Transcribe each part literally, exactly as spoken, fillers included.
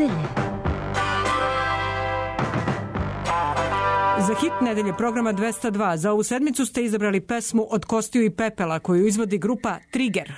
nedelje. Za hit nedelje programa dvesta dva za ovu sedmicu ste izabrali pesmu Od kostiju i pepela koju izvodi grupa Trigger.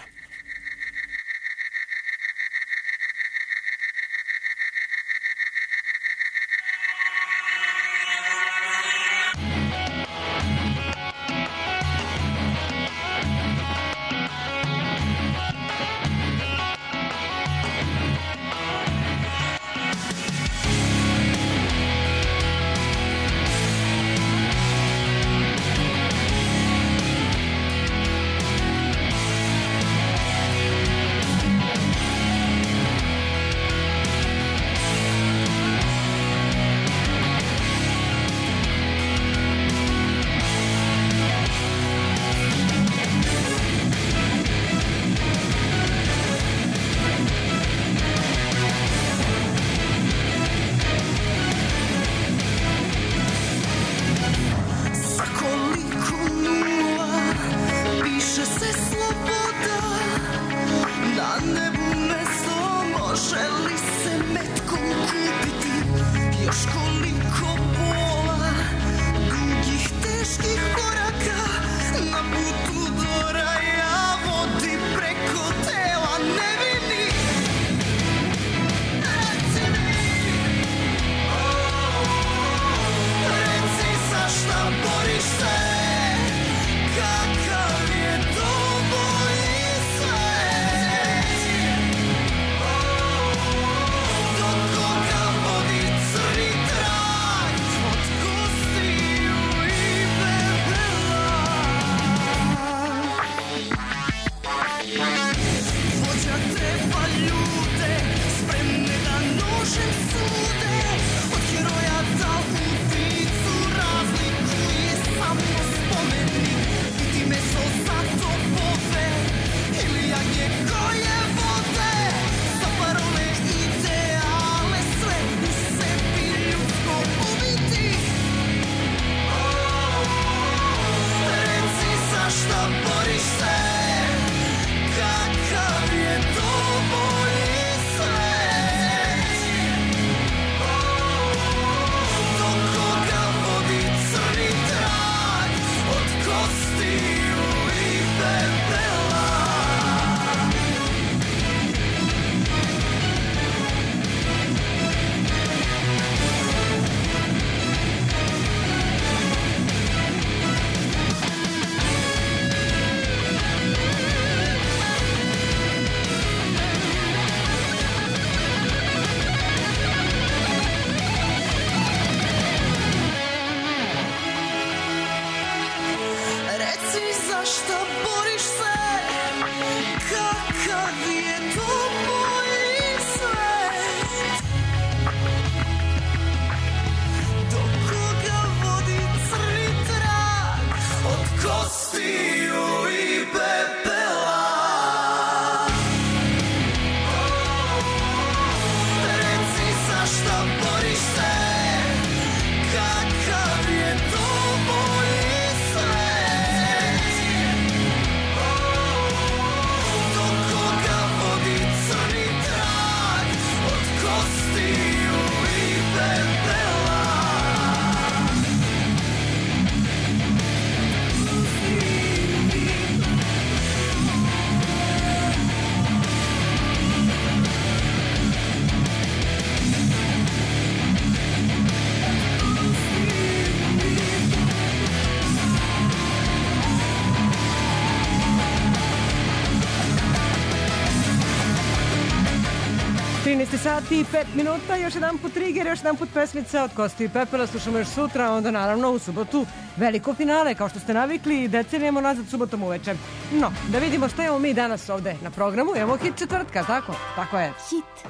trinaest sati i pet minuta, još jedan put Trigger, još jedan put pesmica Od kostiju i pepela, slušamo još sutra, onda naravno u subotu veliko finale, kao što ste navikli, decenijemo nazad subotom uveče. No, da vidimo šta imamo mi danas ovde na programu, imamo hit četvrtka, tako? Tako je. Hit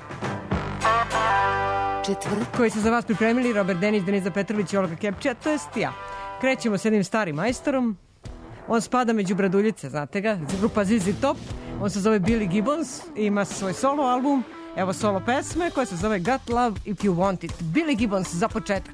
četvrtka. Koji su za vas pripremili Robert Denić, Deniza Petrović i Olga Kepčija, to jest ja. Krećemo s jednim starim majstorom, on spada među braduljice, znate ga, grupa Z Z Top, on se zove Billy Gibbons i ima svoj solo album. Evo solo pesme koja se zove Got Love If You Want It. Billy Gibbons za početak.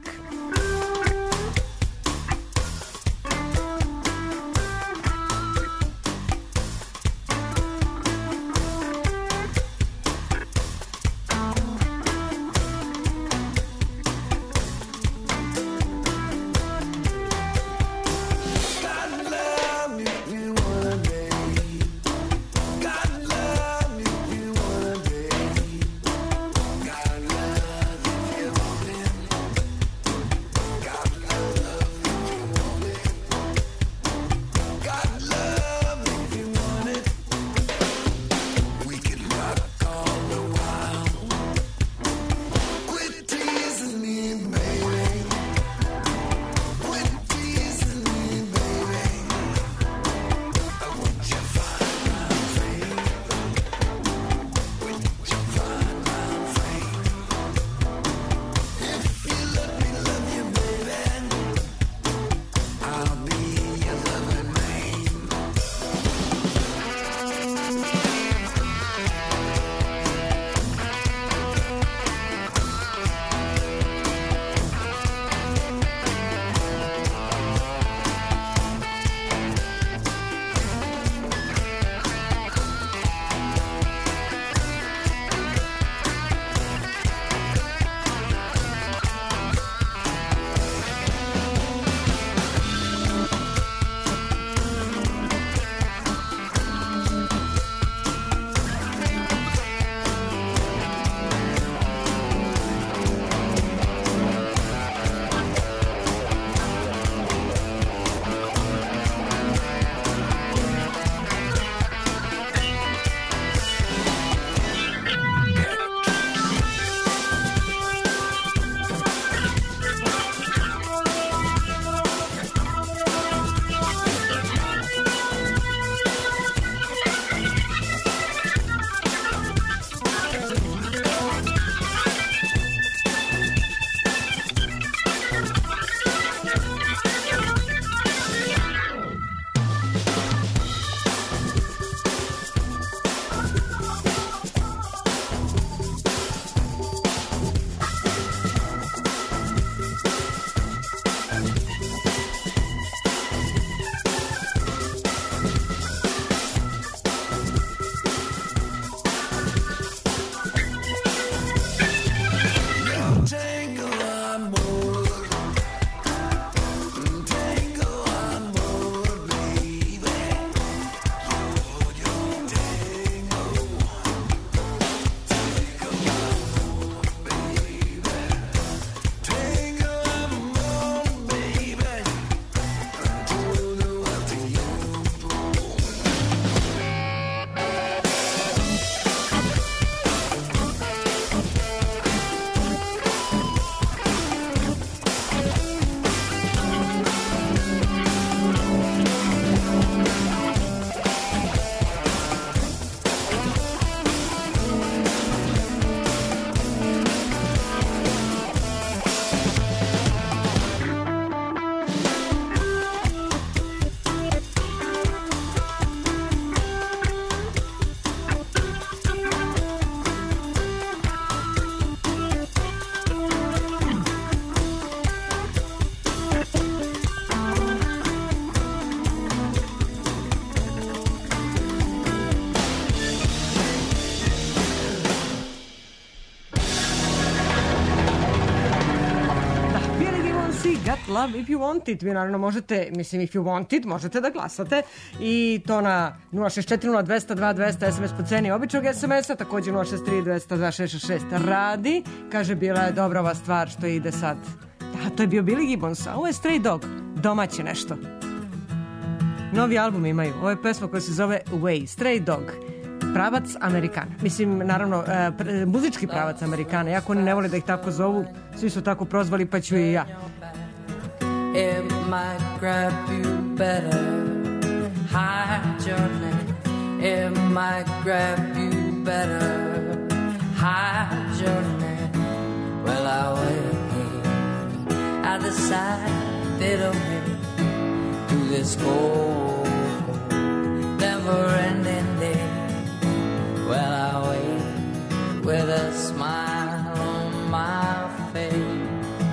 love if you want it. Vi naravno možete, mislim if you want it, možete da glasate i to na nula šest četiri nula dva zero dva dva zero zero S M S po ceni običnog S M S-a, takođe nula šest tri dva zero dva šest šest šest radi. Kaže, bila je dobra ova stvar što ide sad. Da, to je bio Billy Gibbons, a ovo je Stray Dog, domaće nešto. Novi album imaju, ovo je pesma koja se zove Way, Stray Dog. Pravac Amerikana. Mislim, naravno, e, pr muzički pravac Amerikana. Jako oni ne vole da ih tako zovu, svi su tako prozvali, pa ću i ja. It might grab you better, hide your name. It might grab you better, hide your name. Well, I wait at the side of me to this cold, never-ending day. Well, I wait with a smile on my face.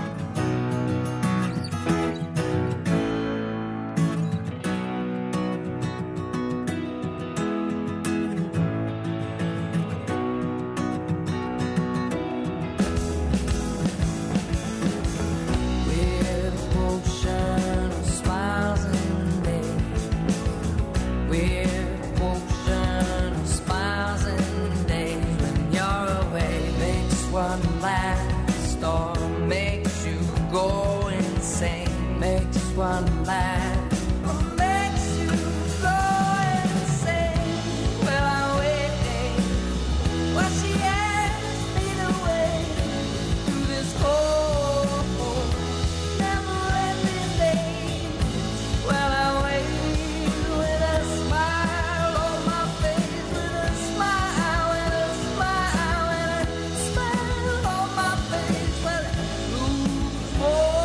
One laugh makes you go insane. Well, I'm waiting while she asks me to wait through this cold, never-ending day. Well, I wait with a smile on my face, with a smile, with a smile, with a smile on my face. Well, lose more.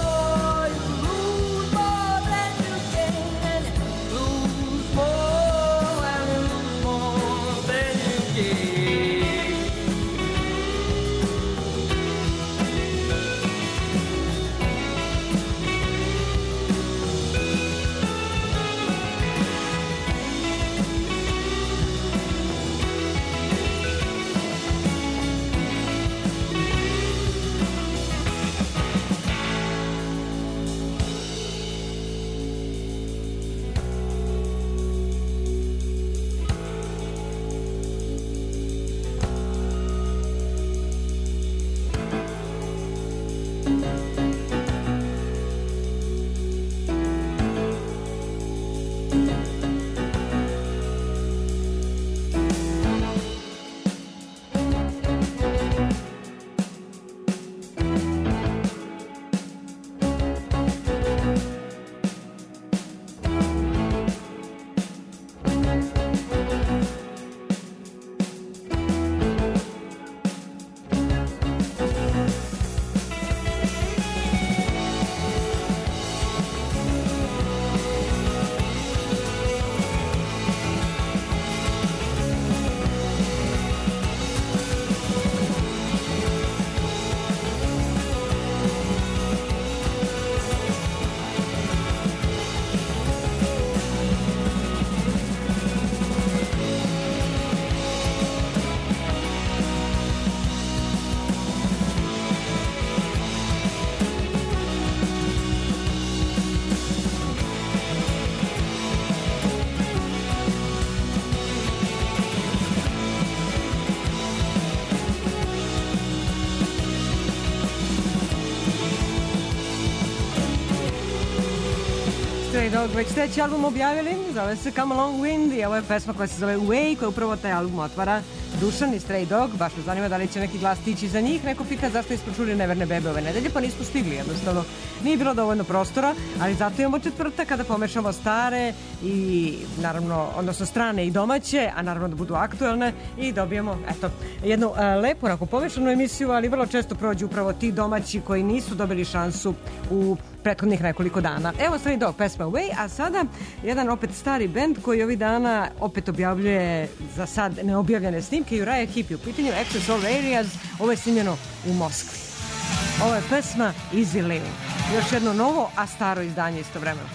Stray Dog već treći album objavili, zove se Come Along Wind i ovo je pesma koja se zove Way, koja upravo taj album otvara. Dušan i Stray Dog, baš me zanima da li će neki glas tići za njih. Neko pita zašto nismo čuli Neverne bebe ove nedelje, pa nismo stigli jednostavno. Nije bilo dovoljno prostora, ali zato imamo četvrtak kada pomešamo stare i naravno, odnosno strane i domaće, a naravno da budu aktuelne i dobijemo, eto, jednu uh, lepu, onako pomešanu emisiju, ali vrlo često prođu upravo ti domaći koji nisu dobili šansu u prethodnih nekoliko dana. Evo Stray Dog, pesma Way, a sada jedan opet stari bend koji ovih dana opet objavljuje za sad neobjavljene snimke. Uriah Heep u pitanju, Access All Areas, ovo je snimljeno u Moskvi. Ovo je pesma Easy Living. Još jedno novo, a staro izdanje istovremeno.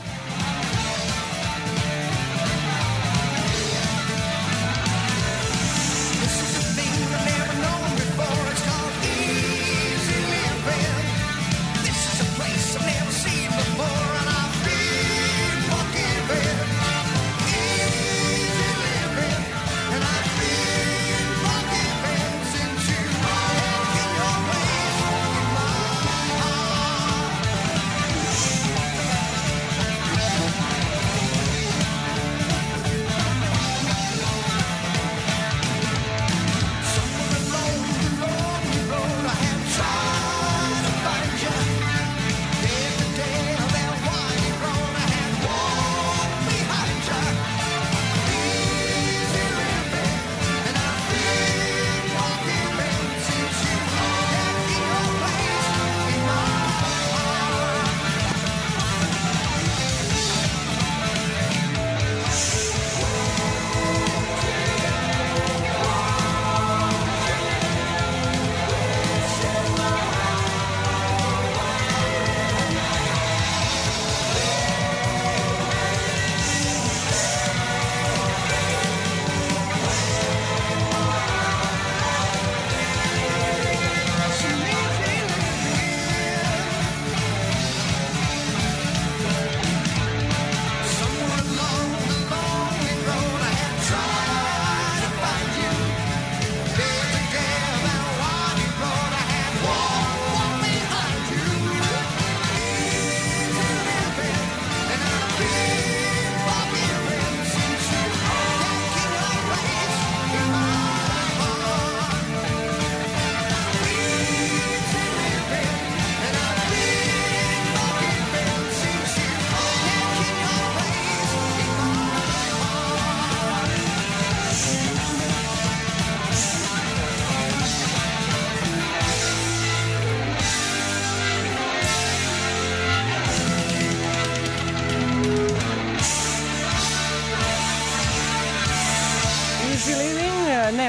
This is a place I've never seen before.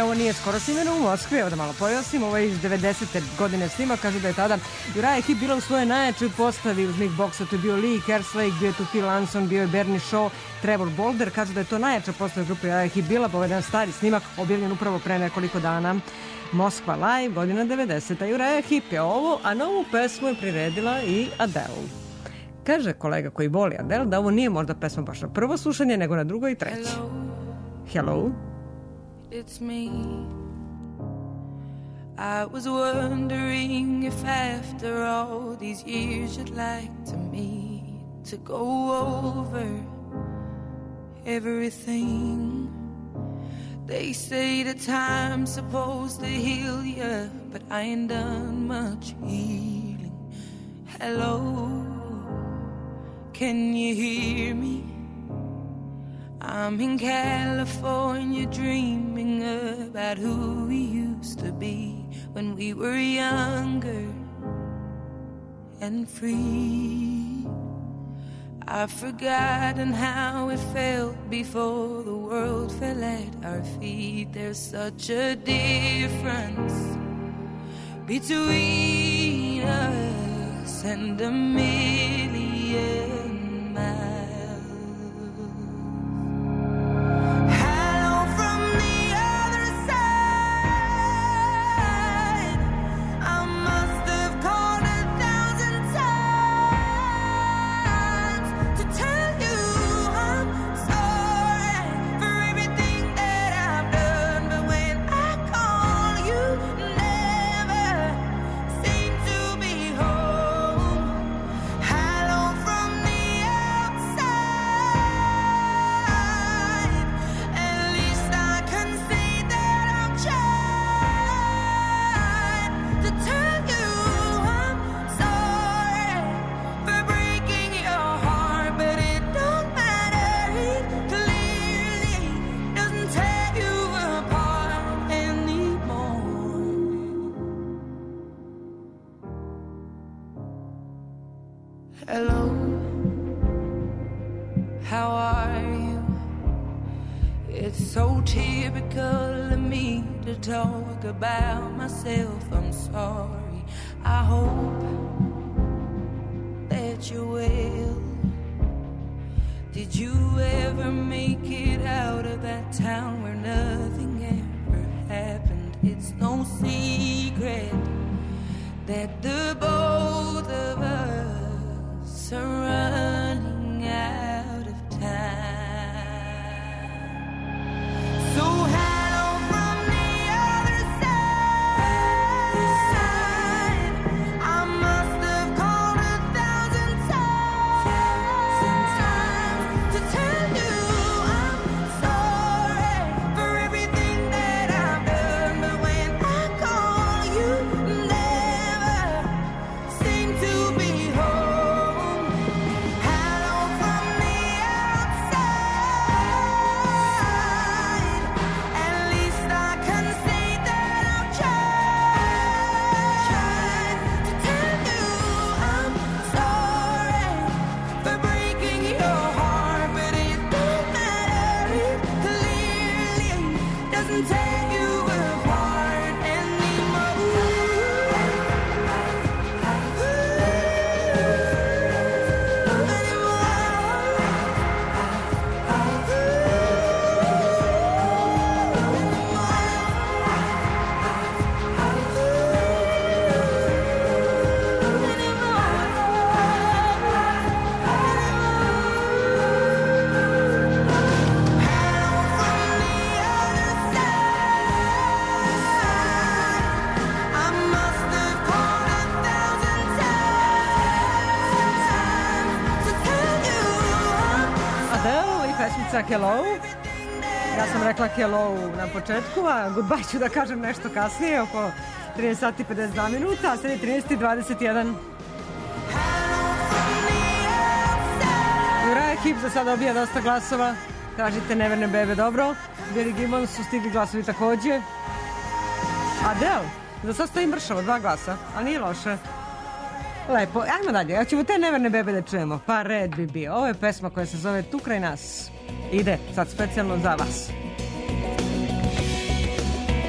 ovo nije skoro snimeno u Moskvi, evo da malo pojasnim, ovo je iz devedesete godine snima, kaže da je tada Uriah Heep bila u svojoj najjačoj postavi uz Mick Boxa, to je bio Lee Kerslake, bio je tu Phil Anson, bio je Bernie Shaw, Trevor Bolder, kaže da je to najjača postava grupe Uriah Heep bila, pa ovo je jedan stari snimak objavljen upravo pre nekoliko dana. Moskva Live, godina devedeseta. Uriah Heep je ovo, a novu pesmu je priredila i Adele. Kaže kolega koji voli Adele da ovo nije možda pesma baš na prvo slušanje, nego na drugo i treće. Hello. Hello. It's me. I was wondering if after all these years you'd like to meet, to go over everything. They say the time's supposed to heal you, but I ain't done much healing. Hello, can you hear me? I'm in California dreaming about who we used to be when we were younger and free. I've forgotten how it felt before the world fell at our feet. There's such a difference between us and a million miles. Hello, how are you? It's so typical of me to talk about myself. I'm sorry. I hope that you're well. Did you ever make it out of that town where nothing ever happened? It's no secret that the both of us are running out of time. So hello from the other side. I must have called a thousand times to tell you I'm sorry for everything that I've done. But when I call, you never seem to be home. Hello. Ja sam rekla hello na početku, a goodbye ću da kažem nešto kasnije, oko trinaest sati pedeset dva minuta, a sad je trinaest dvadeset jedan. Uriah Heep za sada obija dosta glasova. Tražite Neverne bebe, dobro. Billy Gibbons su stigli glasovi takođe. Adele, za sad stoji mršavo, dva glasa, ali nije loše. Lepo, ajmo dalje, ja ćemo te Neverne bebe da čujemo, pa red bi bio. Ovo je pesma koja se zove Tu kraj nas. Ide sad specijalno za vas.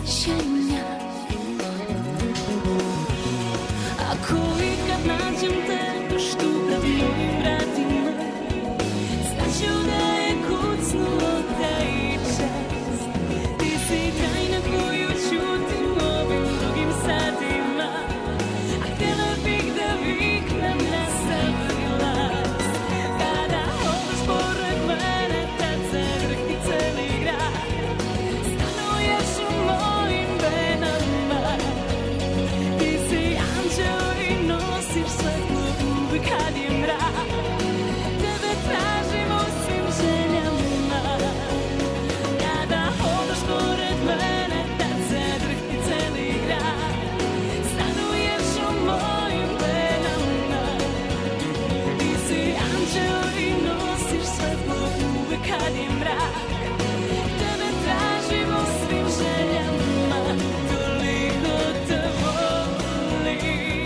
mišljenja. Ako ikad nađem te baš tu pred mojim vratima, znaću da je kucnuo taj čas. Ti si tajna koju čutim ovim drugim satima, a htjela bih da viknem na sav glas. Kada hodaš pored mene, tad se vrti celi grad. Stanuješ u mojim venama, ti si anđeo i nosiš svetlo uvek kad je mrak. Tebe tražim u svim željama. Kada hodaš pored mene, tad se vrti celi grad. Stanuješ u mojim venama, ti si anđeo i nosiš svetlo uvek kad je mrak. Tebe tražim u svim željama, toliko te volim.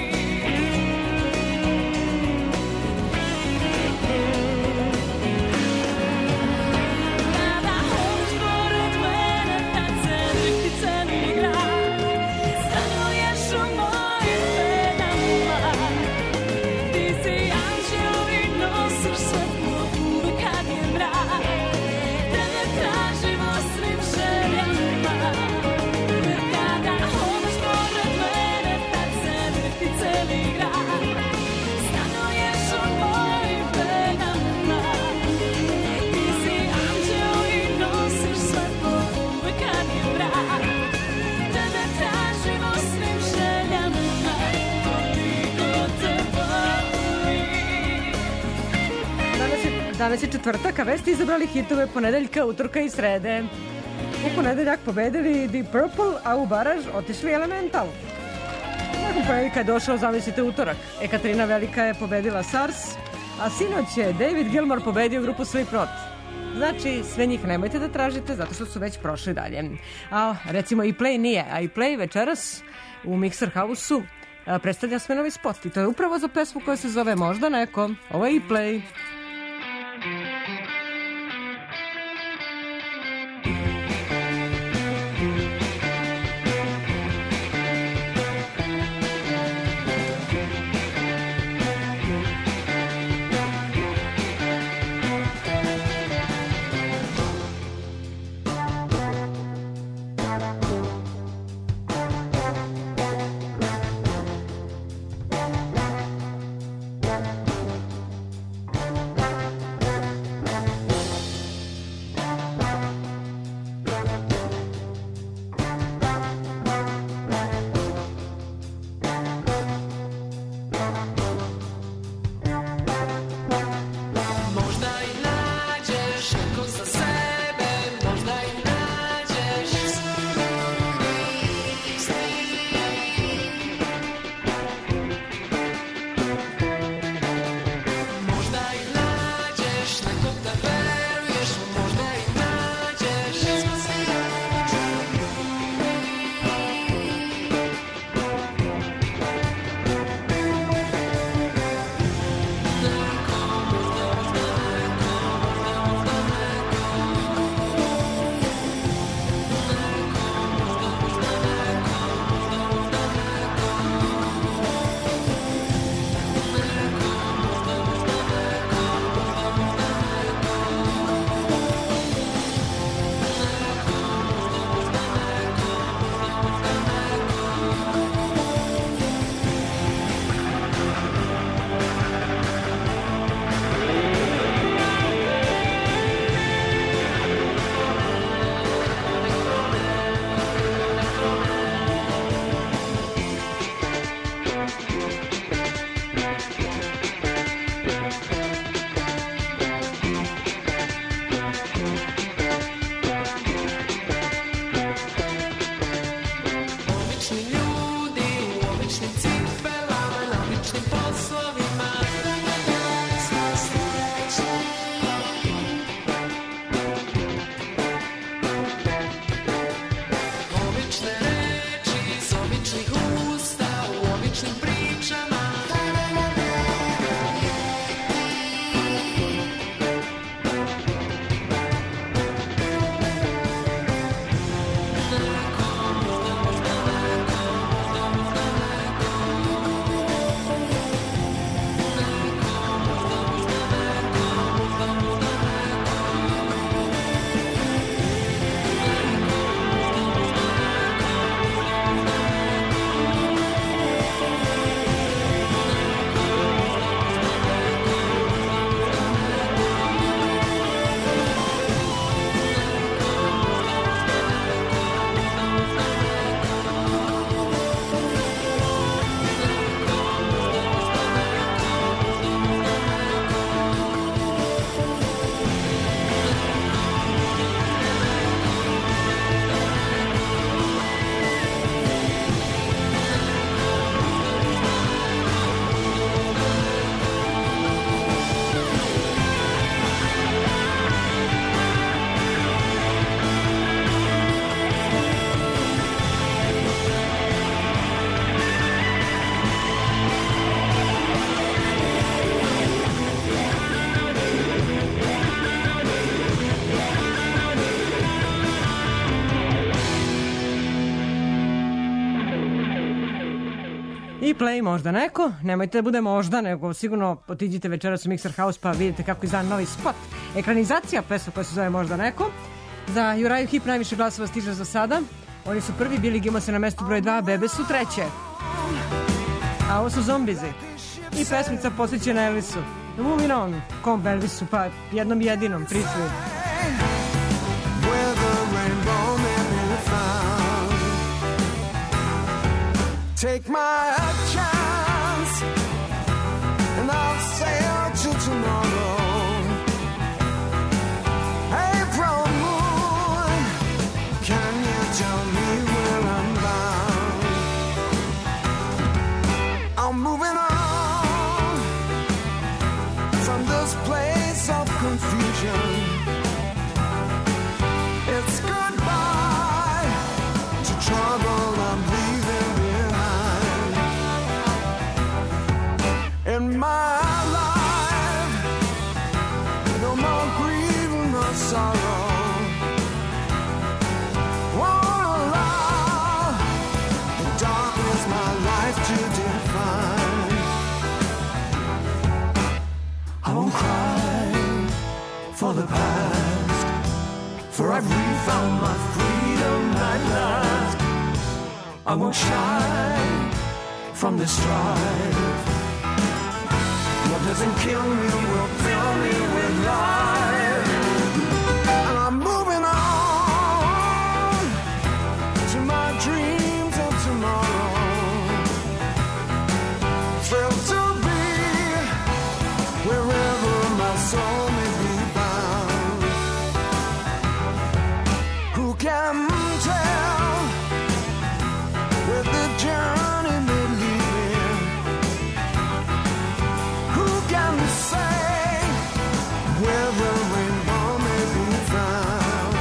Kada hodaš pored mene, tad se vrti celi grad. Stanuješ u mojim venama, ti si anđeo i nosiš svetlo uvek kad je mrak. Tebe tražim u svim željama. Kada hodaš pored mene, tad se vrti celi grad. Stanuješ u mojim venama, ti si anđeo i nosiš svetlo uvek kad je mrak. Tebe tražim u svim željama, toliko te volim. Danas je, danas je četvrtak, a vesti izabrali hitove ponedeljka, utorka i srede. U ponedeljak pobedili Deep Purple, a u baraž otišli Elemental. Nakon ponedeljka je došao, zamislite, utorak. Ekaterina Velika je pobedila SARS, a sinoć je David Gilmour pobedio grupu Slipknot. Znači, sve njih nemojte da tražite, zato što su već prošli dalje. A recimo i Play nije, a i Play večeras u Mixer House-u a, predstavlja svoj novi spot. I to je upravo za pesmu koja se zove Možda neko. Ovo je i Play. I play možda neko, nemojte da bude možda, nego sigurno otiđite večeras u Mixer House pa vidite kako izdan novi spot. Ekranizacija pesma koja se zove Možda neko. Za Uriah Heep najviše glasova stiže za sada. Oni su prvi, Billy Gibbons je na mestu broj dva, Bebe su treće. A ovo su Zombizi. I pesmica posvećena Elvisu. Moving on, kom Elvisu, pa jednom jedinom, Prisli. Take my chance, and I'll sail till tomorrow. April moon, can you tell me where I'm bound? I'm moving on from this place of confusion. It's goodbye to trouble I'm leaving behind. In my life, no more grief, no sorrow. Won't allow the darkness my life to define. I won't cry for the past, for I've refound my freedom at last. I won't shy from the strife. What doesn't kill me will fill me with life. And I'm moving on to my dreams of tomorrow. Thrilled to be wherever my soul may be bound. Who can tell where the journey may lead me? Who can say where the rainbow may be found?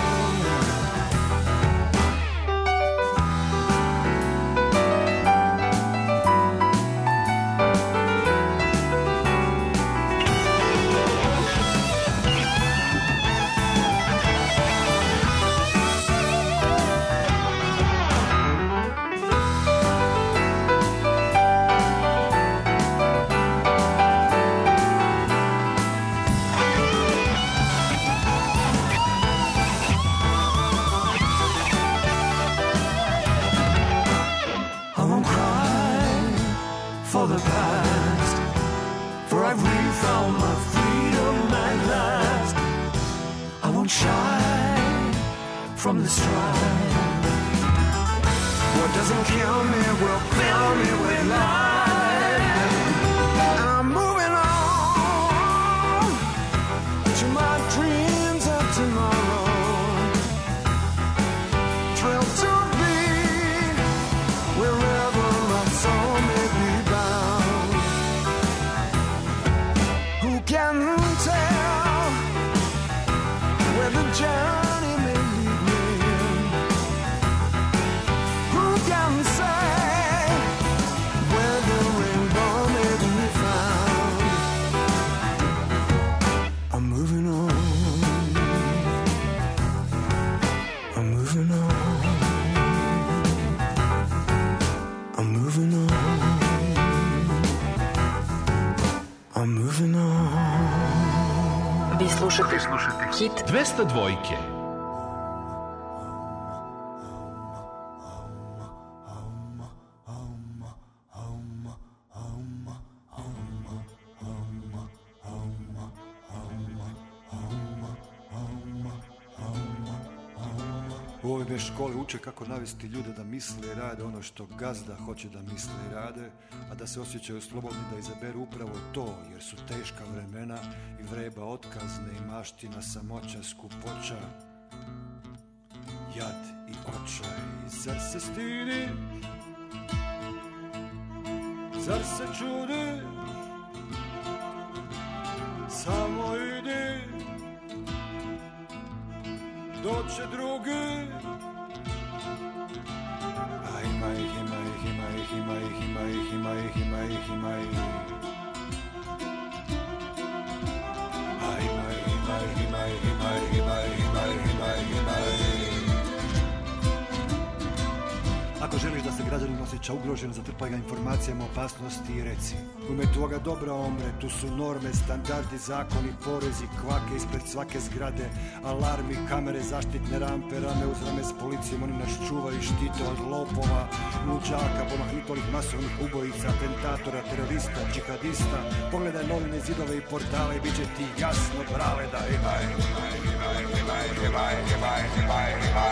I won't cry for the past, for I've refound my freedom at last. I won't shy from the strife. What doesn't kill me will fill me with life. And I'm moving on to my dreams of tomorrow. Thrilled to be wherever my soul may be bound. Who can tell where the journey may lead me? Who can say where the rainbow may be found? I'm moving on. I'm moving on. I'm moving on. I'm moving on. Vi slušate hit dvesta dvojke. U ovoj školi uče kako navesti ljude da misle i rade ono što gazda hoće da misle i rade, a da se osjećaju slobodni da izaberu upravo to, jer su teška vremena i vreba otkazne i maština, samoća, skupoća, jad i očaj. Zar se stidiš? Zar se čudiš? Samo idi, doće drugi. A ima ih, ima ih, ima ih, ima ih, ima ih, ima ih, ima ih, ima ih. A ima ih, ima ih, ima ih, ima ih, ima ih, ima ih, ima ih, ima ih. Ako želiš da se građanin osjeća ugrožen, zatrpaj ga informacijama o opasnosti i reci: u ime tvoga dobra omre, tu su norme, standardi, zakoni, porezi, kvake ispred svake zgrade, alarmi, kamere, zaštitne rampe, rame uz rame s policijom, oni nas čuvaju i štite od lopova, luđaka, pomahnitolih masovnih ubojica, atentatora, terorista, džihadista. Pogledaj novine, zidove i portale i bit će ti jasno, brale, da ima, ima, ima, ima, ima, ima, ima, ima,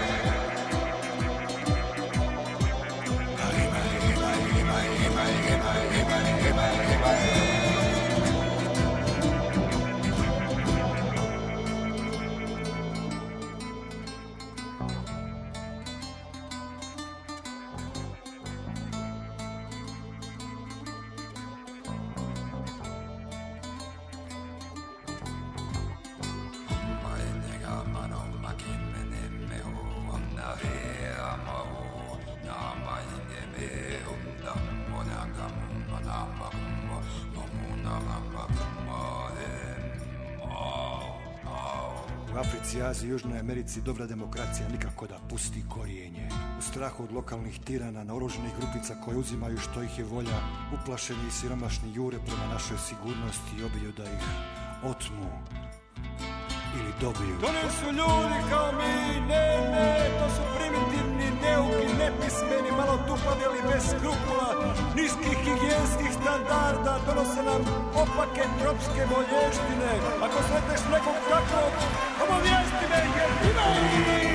Africi, Aziji i Južnoj Americi dobra demokracija nikako da pusti korijenje. U strahu od lokalnih tirana, naoruženih grupica koje uzimaju što ih je volja, uplašeni i siromašni jure prema našoj sigurnosti i obiju da ih otmu ili dobiju. To nisu ljudi kao mi, ne, ne, to su primitivni, neuki, nepismeni, malo tupavi ali bez skrupula, niskih higijenskih standarda, donose nam opake tropske bolještine. Ako sretneš nekog takvog, obavijesti me, jer ima ih!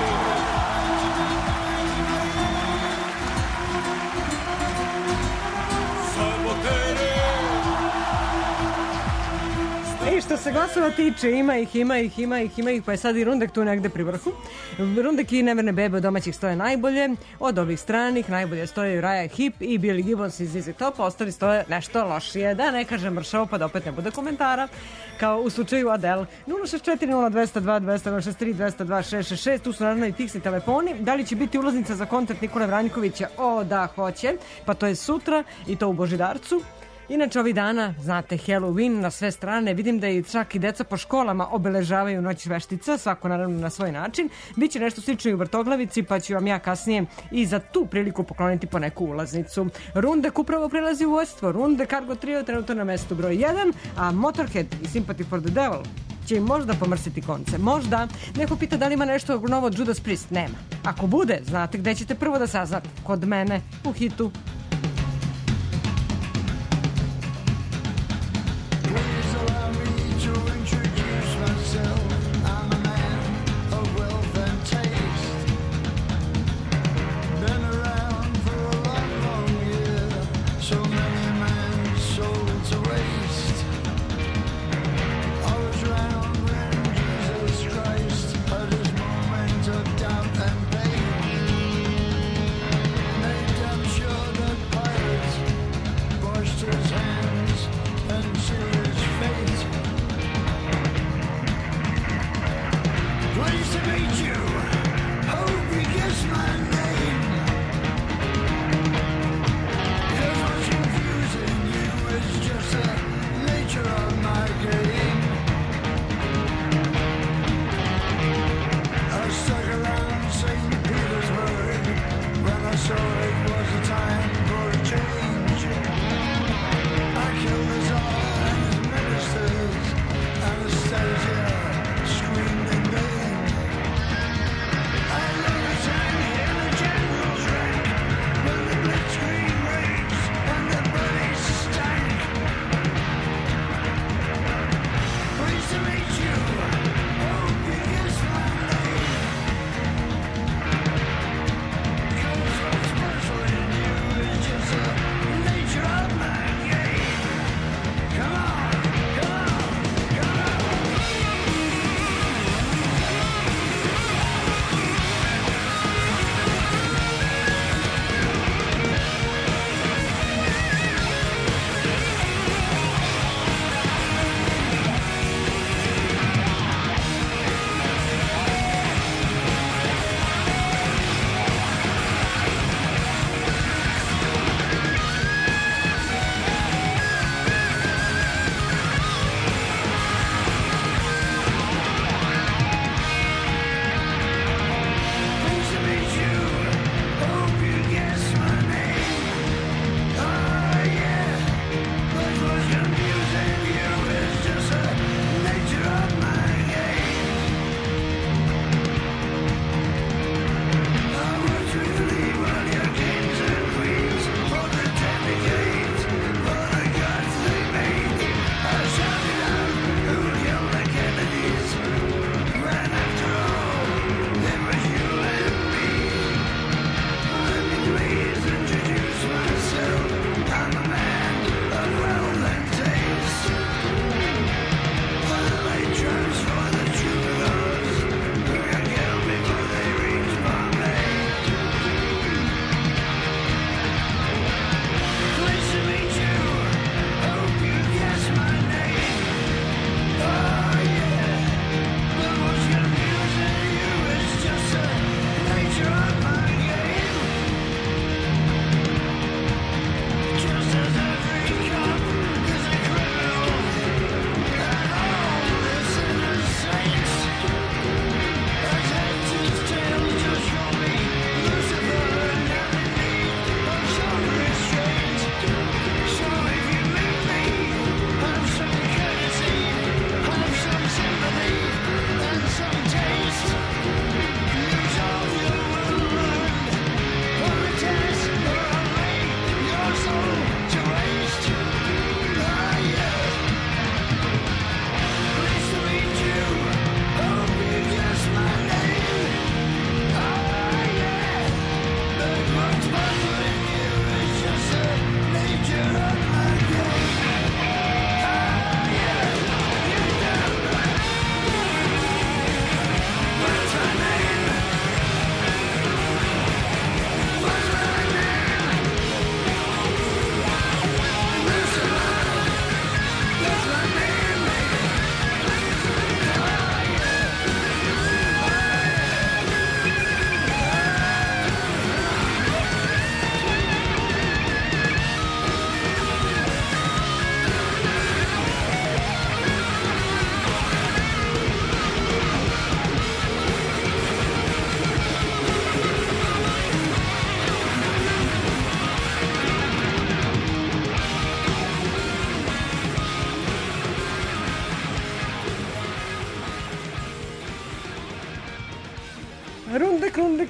I što se glasova tiče, ima ih, ima ih, ima ih, ima ih, pa je sad i Rundek tu negde pri vrhu. Rundek i Neverne bebe od domaćih stoje najbolje, od ovih stranih najbolje stoje Raja Hip i Billy Gibbons iz Z Z Top, ostali stoje nešto lošije, da ne kažem mršavo, pa da opet ne bude komentara, kao u slučaju Adele. nula šest četiri nula dva nula dva dva nula šest tri dva nula dva šest šest šest, tu su naravno i fiksni telefoni. Da li će biti ulaznica za koncert Nikole Vranjkovića? O, da, hoće, pa to je sutra i to u Božidarcu. Inače, ovih dana, znate, Halloween na sve strane, vidim da i čak i deca po školama obeležavaju Noć veštica, svako naravno na svoj način. Biće nešto slično i u Vrtoglavici, pa ću vam ja kasnije i za tu priliku pokloniti po neku ulaznicu. Rundek upravo prelazi u vojstvo. Rundek Cargo Trio trenutno na mestu broj jedan, a Motorhead i Sympathy for the Devil će im možda pomrsiti konce. Možda. Neko pita da li ima nešto novo od Judas Priest. Nema. Ako bude, znate gde ćete prvo da saznate. Kod mene, u hitu.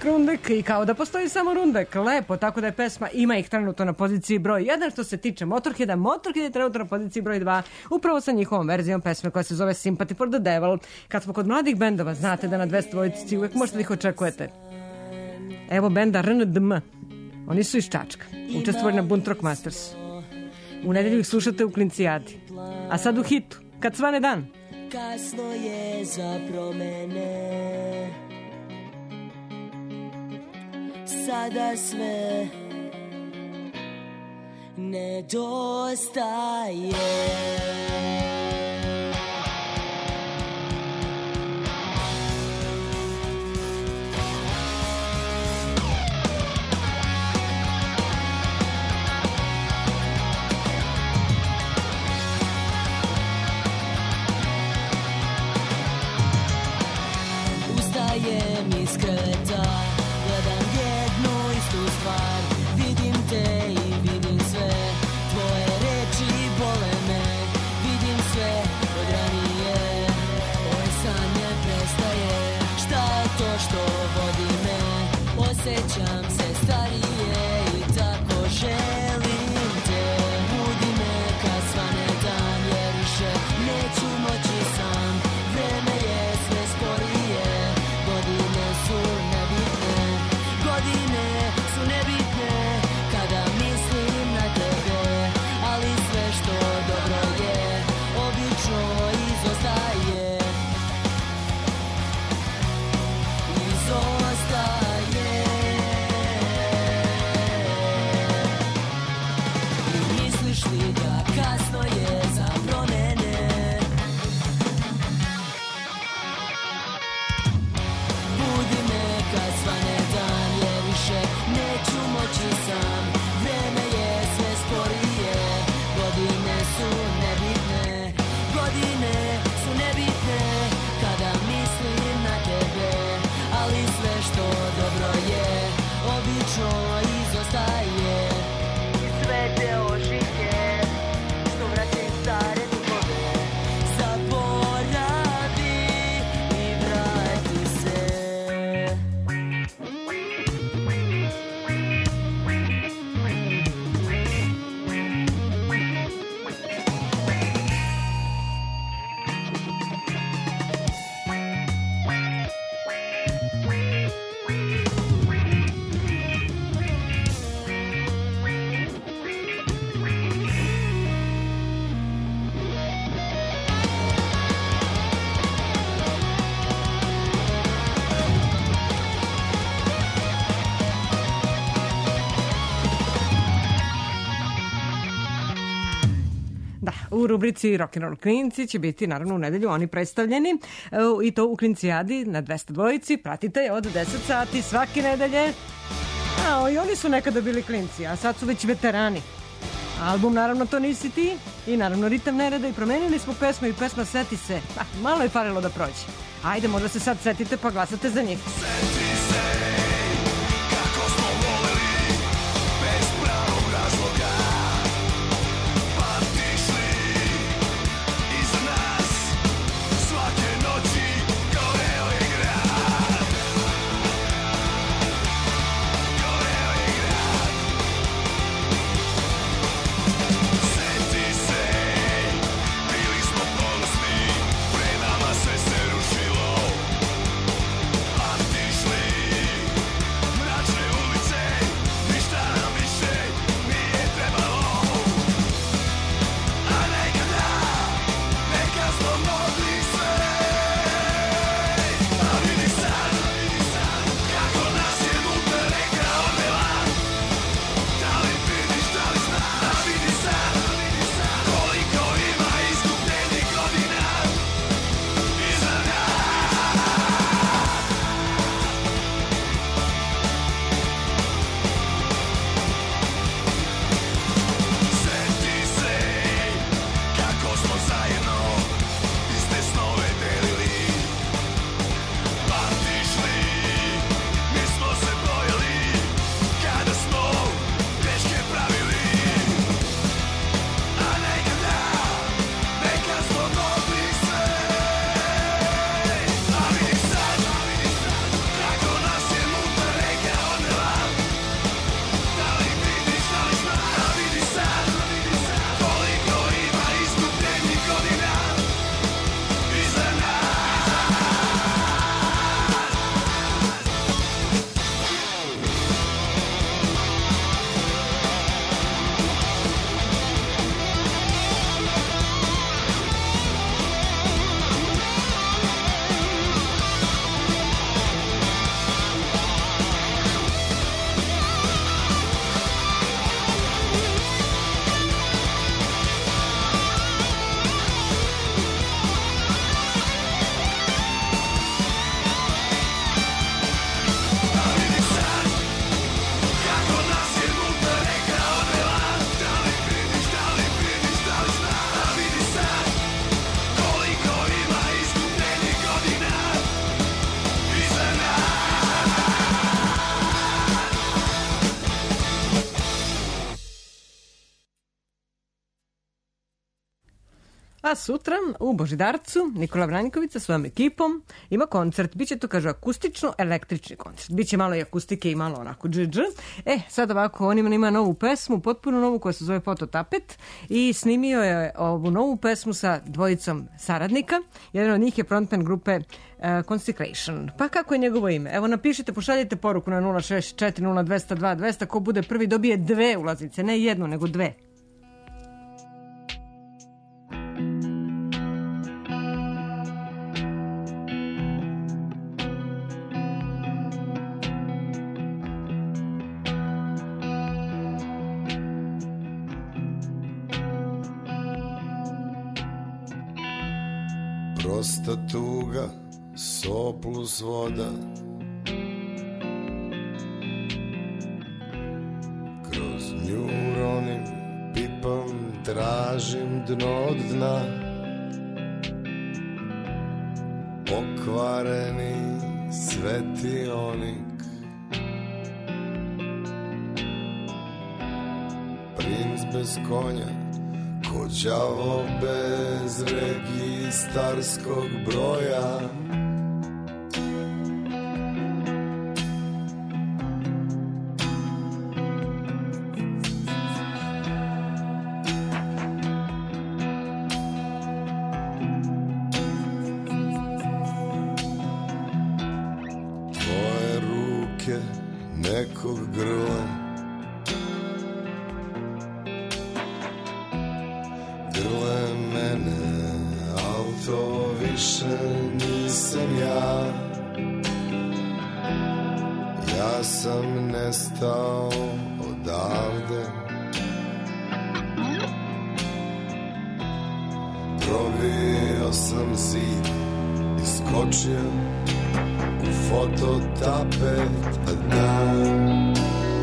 Rundek, Rundek i kao da postoji samo Rundek, lepo, tako da je pesma, ima ih trenutno na poziciji broj jedan. Što se tiče Motorheada, Motorhead je trenutno na poziciji broj dva, upravo sa njihovom verzijom pesme koja se zove Sympathy for the Devil. Kad smo kod mladih bendova, znate da na dvesta dvojici uvek možete da ih očekujete. Evo benda R N D M, oni su iz Čačka, učestvovali na Bunt Rock Masters. U nedelju ih slušate u Klincijadi, a sad u hitu, Kad svane dan. Kasno je za promene, sada sve nedostaje. Ustajem iz kreveta, gledam jednu istu stvar, vidim te i vidim sve, tvoje reči bole me, vidim sve od ranije, ovaj san ne prestaje, šta je to što vodi me, osjećam se starije i tako želim te, budi me kad svane dan, jer više neću moći sam, vreme je sve sporije, godine su nebitne, godine su nebitne, kada mislim na tebe, ali sve što dobro je, obično izostaje, izostaje. I misliš li da kasno je za promene? Budi me kad svane dan, jer više neću moći sam, vreme je sve sporije, godine su nebitne, godine su nebitne, kada mislim na tebe, ali sve što dobro je, obično izostaje. Sve te ožiljke, što vraćaju stare dugove, zaboravi i vrati se. Da, u rubrici Rock'n'Roll Klinci će biti naravno u nedelju oni predstavljeni e, i to u Klincijadi na dvesta dvojici. Pratite je od deset sati svake nedelje. A, i oni su nekada bili klinci, a sad su već veterani. Album naravno To nisi ti i naravno Ritam nereda i promenili smo pesmu i pesma Seti se. Ah, malo je falilo da prođe. Ajde, možda se sad setite pa glasate za njih. Sve se rušilo, a ti šli A sutra u Božidarcu Nikola Vranjković sa svojom ekipom ima koncert. Biće to, kaže, akustično-električni koncert. Biće malo i akustike i malo onako dž-dž. E, sad ovako, on ima, ima novu pesmu, potpuno novu, koja se zove Fototapet, i snimio je ovu novu pesmu sa dvojicom saradnika. Jedan od njih je frontman grupe uh, Consecration. Pa kako je njegovo ime? Evo, napišite, pošaljite poruku na nula šest četiri nula dva nula dva dva nula zero. Ko bude prvi dobije dve ulaznice, ne jednu, nego dve. Prosta tuga, so plus voda, kroz nju ronim, pipam, tražim dno od dna. Pokvareni svetionik, princ bez konja, ko đavo bez registarskog broja. Tvoje ruke nekog grla, grle mene, al to više nisam ja. Ja sam nestao odavde, probio sam zid, iskočio u fototapet, a dan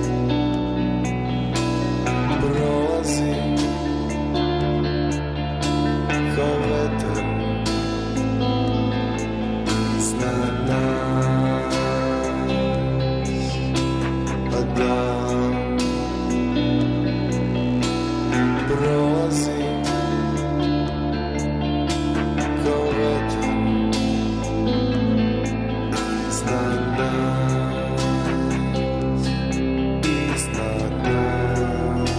prolazi kao vetar iznad nas, a dan prolazi kao vetar iznad nas, iznad nas.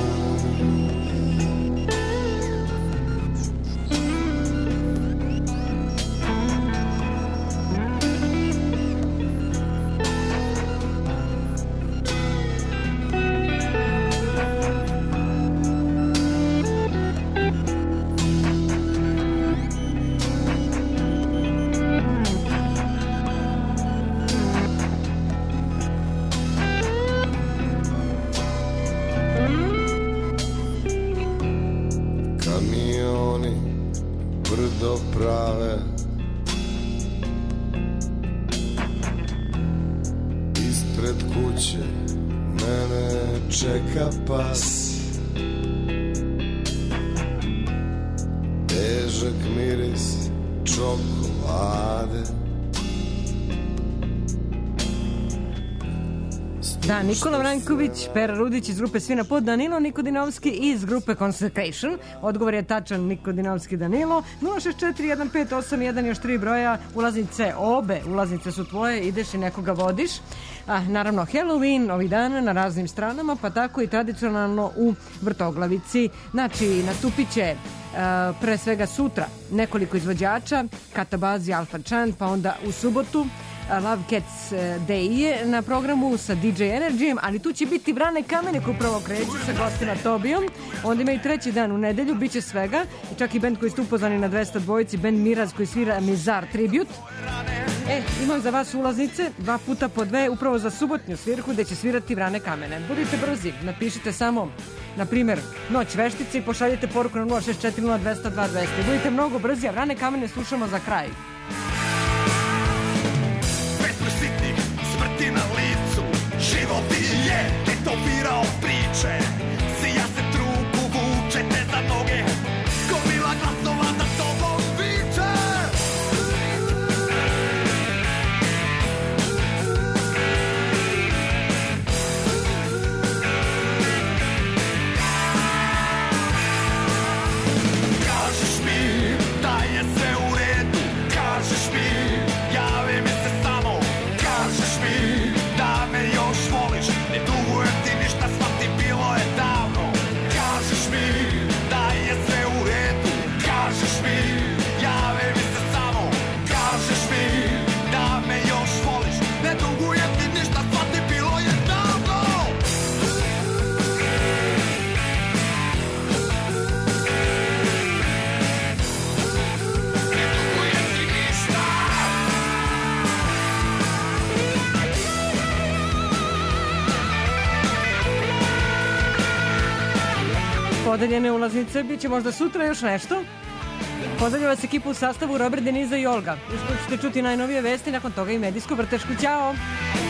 Kamioni brdo prave, ispred kuće mene čeka pas, težak miris čokolade. Da, Nikola Vranjković, Pera Rudić iz grupe Svi na pod, Danilo Nikodinovski iz grupe Consecration. Odgovor je tačan, Nikodinovski Danilo. nula šest četiri jedan pet osam jedan, još tri broja, ulaznice, obe ulaznice su tvoje, ideš i nekoga vodiš. A, naravno, Halloween ovih dana na raznim stranama, pa tako i tradicionalno u Vrtoglavici. Znači, nastupit će Uh, pre svega sutra nekoliko izvođača, Katabazi, Alfa Chan, pa onda u subotu uh, Love Cats uh, Day je na programu sa D J Energyjem, ali tu će biti Vrane Kamene koji upravo kreću sa gostima Tobijom. Onda ima i treći dan u nedelju, bit će svega, i čak i bend koji ste upoznani na dvesta dvojici, bend Miraz koji svira Mizar Tribute. E, imam za vas ulaznice, dva puta po dve, upravo za subotnju svirku gde će svirati Vrane Kamene. Budite brzi, napišite samo, na primjer, Noć veštice i pošaljite poruku na nula šest četiri nula dva nula dva dva nula. Budite mnogo brzi, a Vrane Kamene slušamo za kraj. Pesme sitnih smrti na licu, život je tetovirao priče, sija se trupu vuče te za noge, gomila glasova za tobom viče. Kažeš mi podeljene ulaznice, bit će možda sutra još nešto. Pozdravljam vas ekipu u sastavu Robert, Deniza i Olga. Uskoro ćete čuti najnovije vesti, nakon toga i medijsku vrtešku. Ćao!